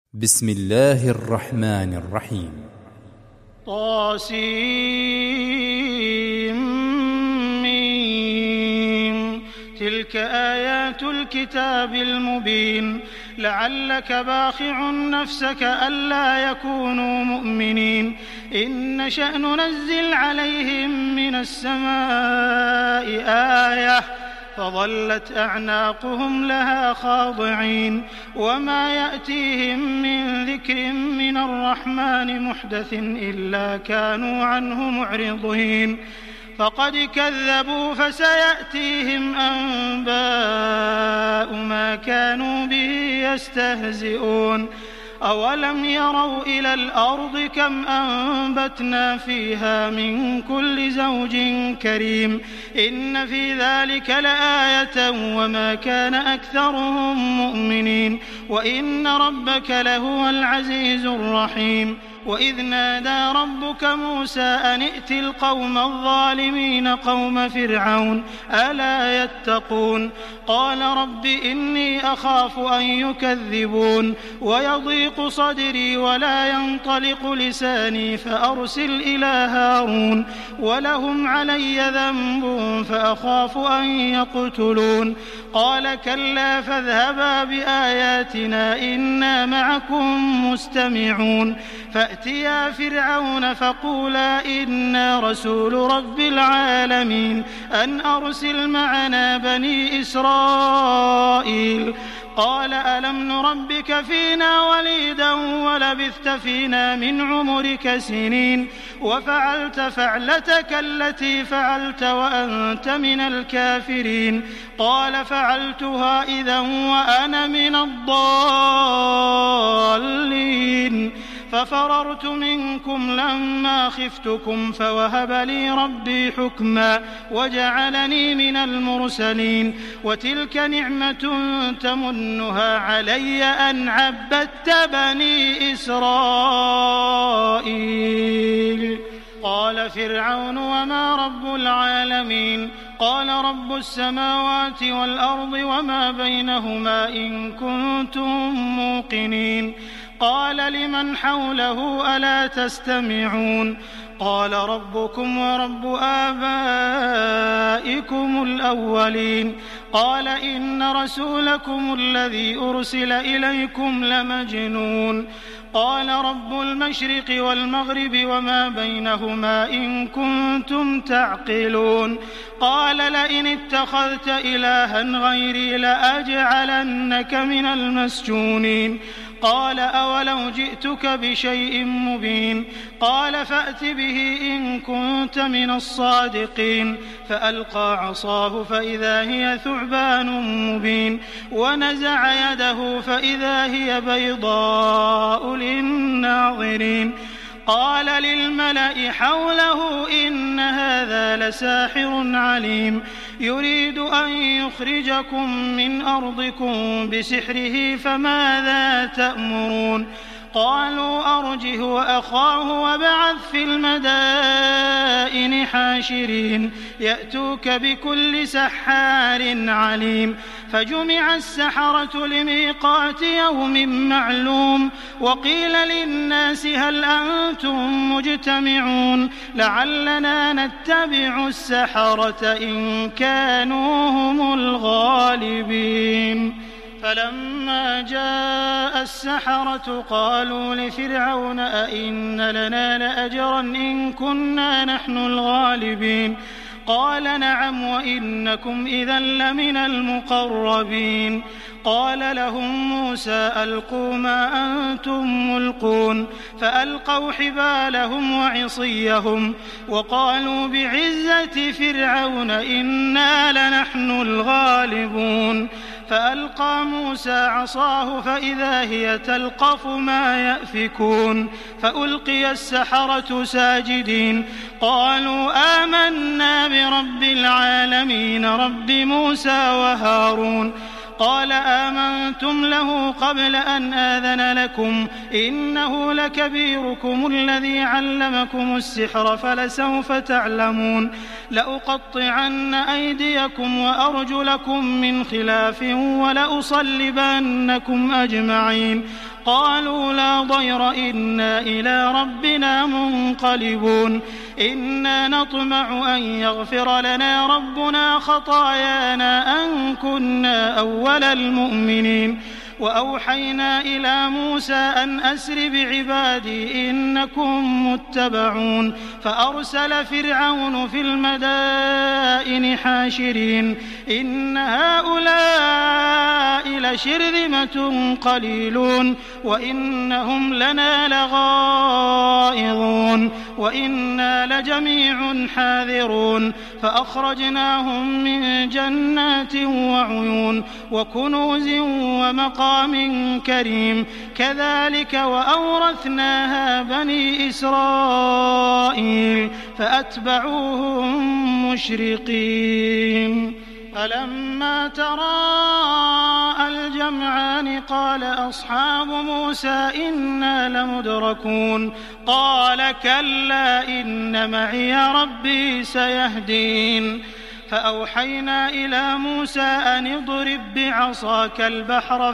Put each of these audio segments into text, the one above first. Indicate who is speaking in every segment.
Speaker 1: بسم الله الرحمن الرحيم.
Speaker 2: طاسيم. تلك آيات الكتاب المبين. لعلك باخع نفسك ألا يكونوا مؤمنين إن نشأ ننزل عليهم من السماء آية فظلت أعناقهم لها خاضعين وما يأتيهم من ذكر من الرحمن محدث إلا كانوا عنه معرضين فقد كذبوا فسيأتيهم أنباء ما كانوا به يستهزئون أولم يروا إلى الأرض كم أنبتنا فيها من كل زوج كريم إن في ذلك لآية وما كان أكثرهم مؤمنين وإن ربك لهو العزيز الرحيم وإذ نادى ربك موسى أن ائت القوم الظالمين قوم فرعون ألا يتقون قال رب إني أخاف أن يكذبون ويضيق صدري ولا ينطلق لساني فأرسل إلى هارون ولهم علي ذنب فأخاف أن يقتلون قال كلا فاذهبا بآياتنا إنا معكم مستمعون فأتيا فرعون فقولا إنا رسول رب العالمين أن أرسل معنا بني إسرائيل قال ألم نربك فينا وليدا ولبثت فينا من عمرك سنين وفعلت فعلتك التي فعلت وأنت من الكافرين قال فعلتها إذا وأنا من الضالين ففررت منكم لما خفتكم فوهب لي ربي حكما وجعلني من المرسلين وتلك نعمة تمنها علي أن عبدت بني إسرائيل قال فرعون وما رب العالمين قال رب السماوات والأرض وما بينهما إن كنتم موقنين قال لمن حوله ألا تستمعون قال ربكم ورب آبائكم الأولين قال إن رسولكم الذي أرسل إليكم لمجنون قال رب المشرق والمغرب وما بينهما إن كنتم تعقلون قال لئن اتخذت إلها غيري لأجعلنك من المسجونين قال أولو جئتك بشيء مبين قال فأت به إن كنت من الصادقين فألقى عصاه فإذا هي ثعبان مبين ونزع يده فإذا هي بيضاء للناظرين قال للملأ حوله إن هذا لساحر عليم يريد أن يخرجكم من أرضكم بسحره فماذا تأمرون قالوا أرجه وأخاه وابعث في المدائن حاشرين يأتوك بكل سحار عليم فجمع السحرة لميقات يوم معلوم وقيل للناس هل أنتم مجتمعون لعلنا نتبع السحرة إن كانوا هم الغالبين فلما جاء السحرة قالوا لفرعون أئن لنا لأجرا إن كنا نحن الغالبين قال نعم وإنكم إذا لمن المقربين قال لهم موسى ألقوا ما أنتم ملقون فألقوا حبالهم وعصيهم وقالوا بعزة فرعون إنا لنحن الغالبون فألقى موسى عصاه فإذا هي تلقف ما يأفكون فألقي السحرة ساجدين قالوا آمنا برب العالمين رب موسى وهارون قال آمنتم له قبل أن آذن لكم إنه لكبيركم الذي علمكم السحر فلسوف تعلمون لأقطعن أيديكم وأرجلكم من خلاف ولأصلبنكم أجمعين قالوا لا ضير إنا إلى ربنا منقلبون إنا نطمع أن يغفر لنا ربنا خطايانا أن كنا أول المؤمنين وأوحينا إلى موسى أن أسر بعبادي إنكم متبعون فأرسل فرعون في المدائن حاشرين إن هؤلاء لشرذمة قليلون وإنهم لنا لغائظون وإنا لجميع حاذرون فأخرجناهم من جنات وعيون وكنوز ومقام كريم كذلك وأورثناها بني إسرائيل فأتبعوهم مشرقين فلما تراءى الجمعان قال أصحاب موسى إنا لمدركون قال كلا إن معي ربي سيهدين فأوحينا إلى موسى أن اضرب بعصاك البحر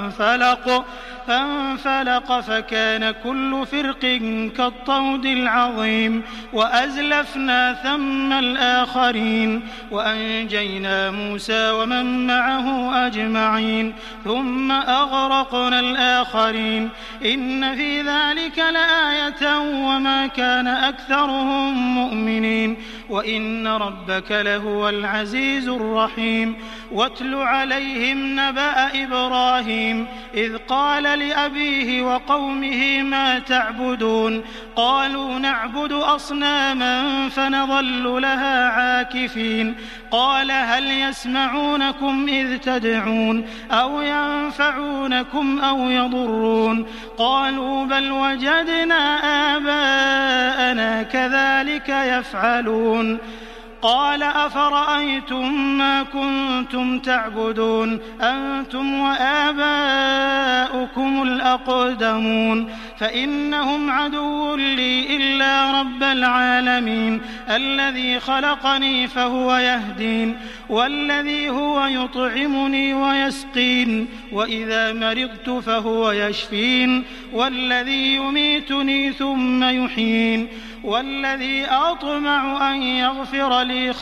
Speaker 2: فانفلق فكان كل فرق كالطود العظيم وأزلفنا ثم الآخرين وأنجينا موسى ومن معه أجمعين ثم أغرقنا الآخرين إن في ذلك لآية وما كان أكثرهم مؤمنين وإن ربك لهو العزيز الرحيم واتل عليهم نبأ إبراهيم إذ قال لأبيه وقومه ما تعبدون قالوا نعبد أصناما فنظل لها عاكفين قال هل يسمعونكم إذ تدعون أو ينفعونكم أو يضرون قالوا بل وجدنا آباءنا كذلك يفعلون قال أفرأيتم ما كنتم تعبدون أنتم وآباؤكم الأقدمون فإنهم عدو لي إلا رب العالمين الذي خلقني فهو يهدين والذي هو يطعمني ويسقين وإذا مرضت فهو يشفين والذي يميتني ثم يحيين والذي أطمع أن يغفر لي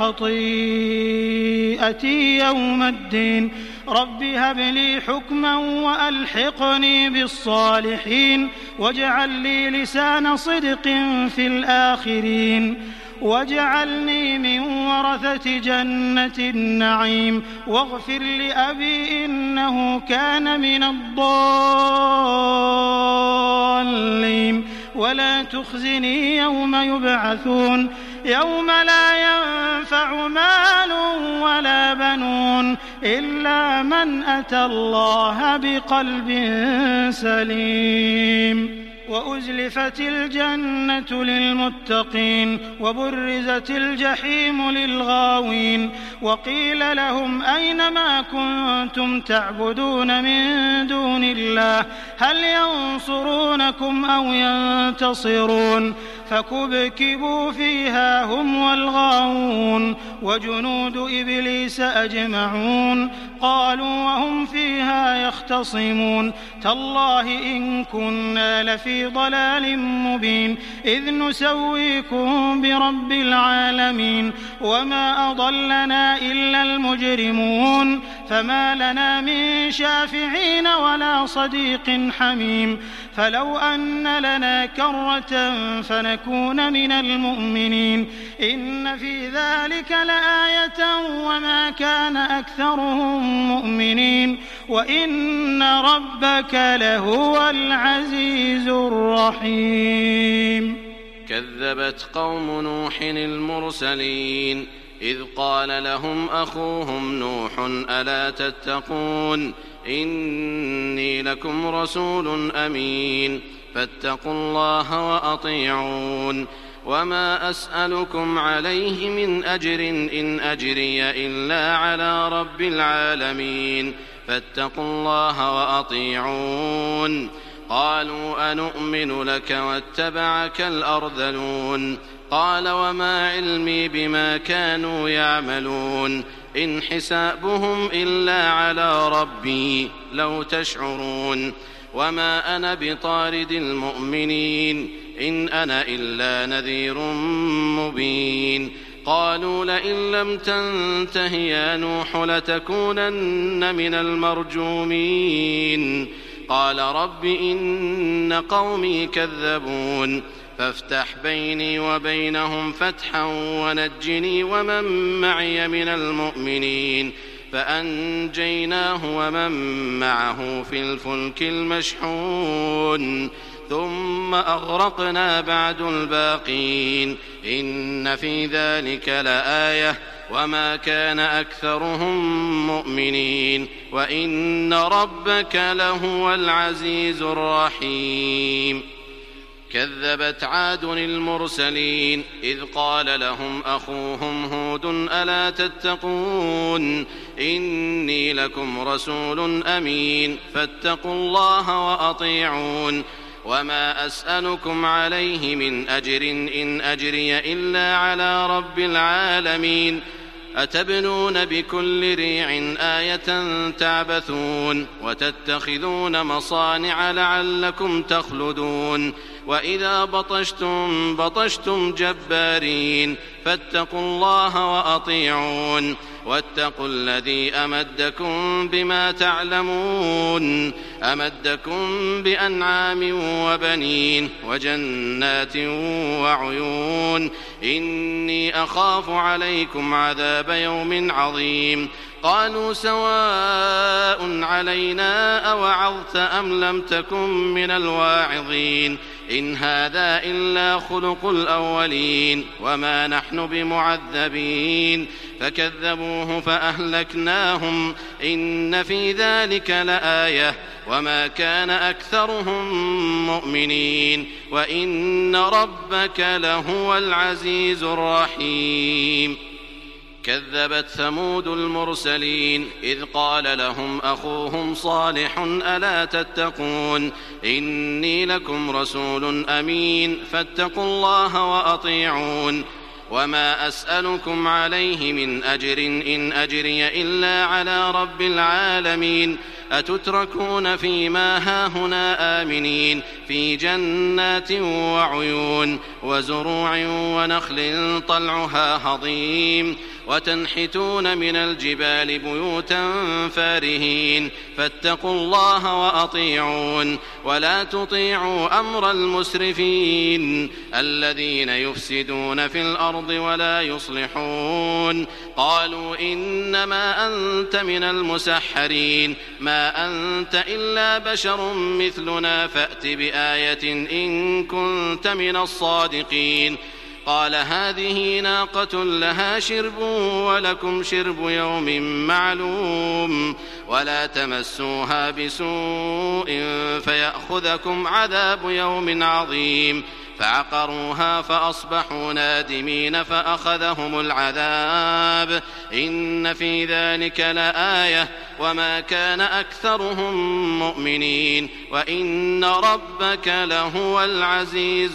Speaker 2: خطيئتي يوم الدين رب هب لي حكما وألحقني بالصالحين واجعل لي لسان صدق في الآخرين واجعلني من ورثة جنة النعيم واغفر لأبي إنه كان من الضالين ولا تخزني يوم يبعثون يوم لا ينفع مال ولا بنون إلا من أتى الله بقلب سليم وأزلفت الجنة للمتقين وبرزت الجحيم للغاوين وقيل لهم أين ما كنتم تعبدون من دون الله هل ينصرونكم أو ينتصرون فكبكبوا فيها هم والغاوون وجنود إبليس أجمعون قالوا وهم فيها يختصمون تالله إن كنا لفي ضلال مبين إذ نسويكم برب العالمين وما أضلنا إلا المجرمون فما لنا من شافعين ولا صديق حميم فلو أن لنا كرة فنكون من المؤمنين إن في ذلك لآية وما كان أكثرهم مؤمنين وإن ربك لهو العزيز الرحيم
Speaker 3: كذبت قوم نوح المرسلين إذ قال لهم أخوهم نوح ألا تتقون إني لكم رسول أمين فاتقوا الله وأطيعون وما أسألكم عليه من أجر إن أجري إلا على رب العالمين فاتقوا الله وأطيعون قالوا أنؤمن لك واتبعك الأرذلون قال وما علمي بما كانوا يعملون إن حسابهم إلا على ربي لو تشعرون وما أنا بطارد المؤمنين إن أنا إلا نذير مبين قالوا لئن لم تنته يا نوح لتكونن من المرجومين قال رب إن قومي كذبون فافتح بيني وبينهم فتحا ونجني ومن معي من المؤمنين فأنجيناه ومن معه في الفلك المشحون ثم أغرقنا بعد الباقين إن في ذلك لآية وما كان أكثرهم مؤمنين وإن ربك لهو العزيز الرحيم كذبت عاد المرسلين إذ قال لهم أخوهم هود ألا تتقون إني لكم رسول أمين فاتقوا الله وأطيعون وما أسألكم عليه من أجر إن أجري إلا على رب العالمين أتبنون بكل ريع آية تعبثون وتتخذون مصانع لعلكم تخلدون وإذا بطشتم بطشتم جبارين فاتقوا الله وأطيعون واتقوا الذي أمدكم بما تعلمون أمدكم بأنعام وبنين وجنات وعيون إني أخاف عليكم عذاب يوم عظيم قالوا سواء علينا أوعظت أم لم تكن من الواعظين إن هذا إلا خلق الأولين وما نحن بمعذبين فكذبوه فأهلكناهم إن في ذلك لآية وما كان أكثرهم مؤمنين وإن ربك لهو العزيز الرحيم كذبت ثمود المرسلين إذ قال لهم أخوهم صالح ألا تتقون إني لكم رسول أمين فاتقوا الله وأطيعون وما أسألكم عليه من أجر إن أجري إلا على رب العالمين أتتركون فيما هاهنا آمنين في جنات وعيون وزروع ونخل طلعها هضيم وتنحتون من الجبال بيوتا فارهين فاتقوا الله وأطيعون ولا تطيعوا أمر المسرفين الذين يفسدون في الأرض ولا يصلحون قالوا إنما أنت من المسحرين ما أنت إلا بشر مثلنا فأت بآية إن كنت من الصادقين قال هذه ناقة لها شرب ولكم شرب يوم معلوم ولا تمسوها بسوء فيأخذكم عذاب يوم عظيم فعقروها فأصبحوا نادمين فأخذهم العذاب إن في ذلك لآية وما كان أكثرهم مؤمنين وإن ربك لهو العزيز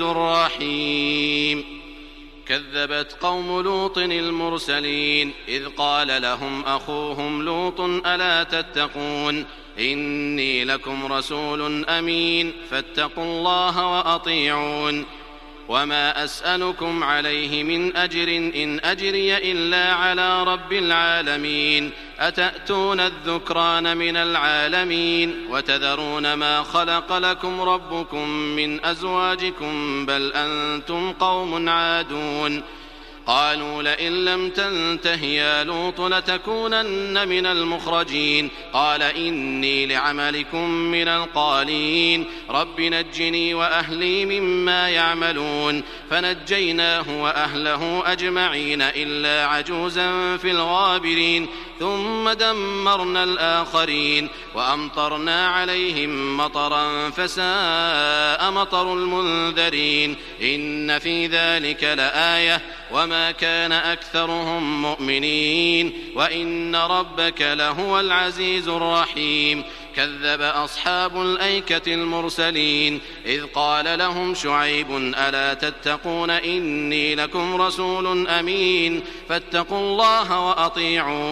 Speaker 3: الرحيم كذبت قوم لوط المرسلين إذ قال لهم أخوهم لوط ألا تتقون إني لكم رسول أمين فاتقوا الله وأطيعون وما أسألكم عليه من أجر إن أجري إلا على رب العالمين أتأتون الذكران من العالمين وتذرون ما خلق لكم ربكم من أزواجكم بل أنتم قوم عادون قالوا لئن لم تنته يا لوط لتكونن من المخرجين قال إني لعملكم من القالين رب نجني وأهلي مما يعملون فنجيناه وأهله أجمعين إلا عجوزا في الغابرين ثم دمرنا الآخرين وأمطرنا عليهم مطرا فساء مطر المنذرين إن في ذلك لآية وما كان أكثرهم مؤمنين وإن ربك لهو العزيز الرحيم كذب أصحاب الأيكة المرسلين إذ قال لهم شعيب ألا تتقون إني لكم رسول أمين فاتقوا الله وأطيعون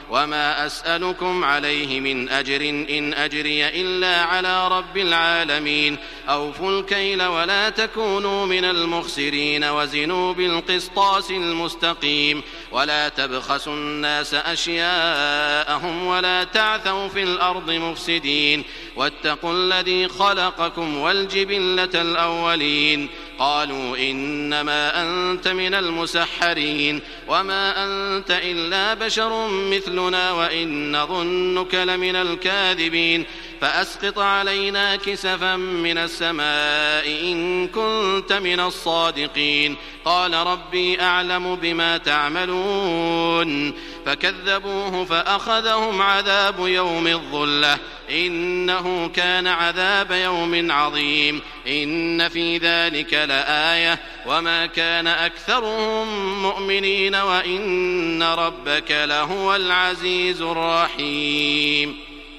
Speaker 3: وما أسألكم عليه من أجر إن أجري إلا على رب العالمين أوفوا الكيل ولا تكونوا من المخسرين وزنوا بالقسطاس المستقيم ولا تبخسوا الناس أشياءهم ولا تعثوا في الأرض مفسدين واتقوا الذي خلقكم والجبلة الأولين قالوا إنما أنت من المسحرين وما أنت إلا بشر مثلنا وإن نظنك لمن الكاذبين فأسقط علينا كسفا من السماء إن كنت من الصادقين قال ربي أعلم بما تعملون فكذبوه فأخذهم عذاب يوم الظلة إنه كان عذاب يوم عظيم إن في ذلك لآية وما كان أكثرهم مؤمنين وإن ربك لهو العزيز الرحيم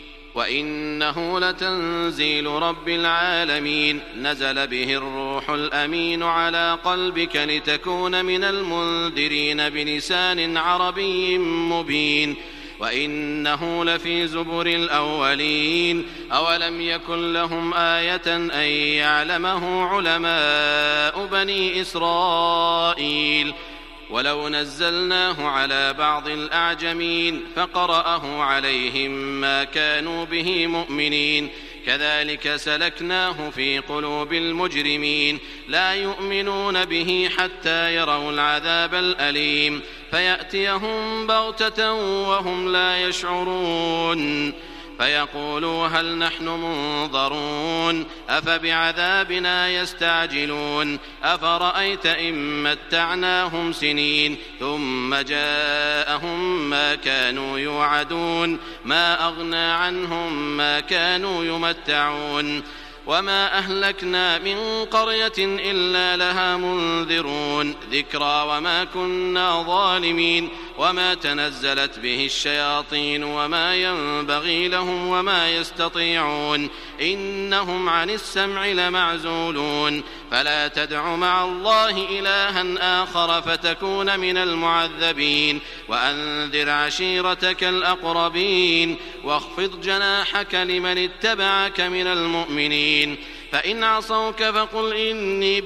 Speaker 3: وإنه لتنزيل رب العالمين نزل به الروح الأمين على قلبك لتكون من المنذرين بلسان عربي مبين وإنه لفي زبر الأولين أولم يكن لهم آية أن يعلمه علماء بني إسرائيل ولو نزلناه على بعض الأعجمين فقرأه عليهم ما كانوا به مؤمنين كذلك سلكناه في قلوب المجرمين لا يؤمنون به حتى يروا العذاب الأليم فيأتيهم بغتة وهم لا يشعرون فيقولوا هل نحن منظرون أفبعذابنا يستعجلون أفرأيت إن متعناهم سنين ثم جاءهم ما كانوا يوعدون ما أغنى عنهم ما كانوا يمتعون وما أهلكنا من قرية إلا لها منذرون ذكرى وما كنا ظالمين وما تنزلت به الشياطين وما ينبغي لهم وما يستطيعون إنهم عن السمع لمعزولون فلا تدع مع الله إلها آخر فتكون من المعذبين وأنذر عشيرتك الأقربين واخفض جناحك لمن اتبعك من المؤمنين فإن عصوك فقل إني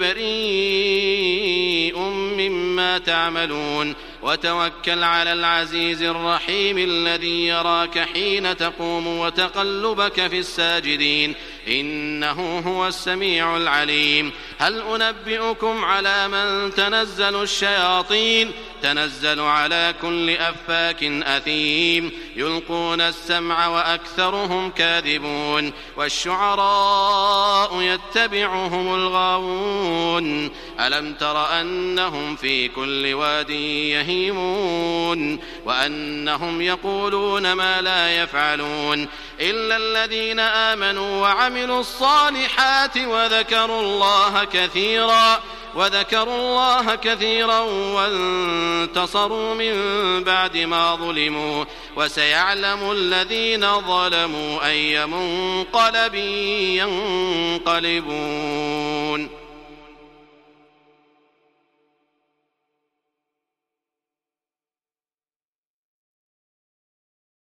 Speaker 3: بريء مما تعملون وتوكل على العزيز الرحيم الذي يراك حين تقوم وتقلبك في الساجدين إنه هو السميع العليم هل أنبئكم على من تنزل الشياطين تنزل على كل أفاك أثيم يلقون السمع وأكثرهم كاذبون والشعراء يتبعهم الغاوون ألم تر أنهم في كل واد يهيمون وأنهم يقولون ما لا يفعلون إلا الذين آمنوا وعملوا الصالحات وذكروا الله كثيرا وانتصروا من بعد ما ظلموا وسيعلم الذين ظلموا أي منقلب ينقلبون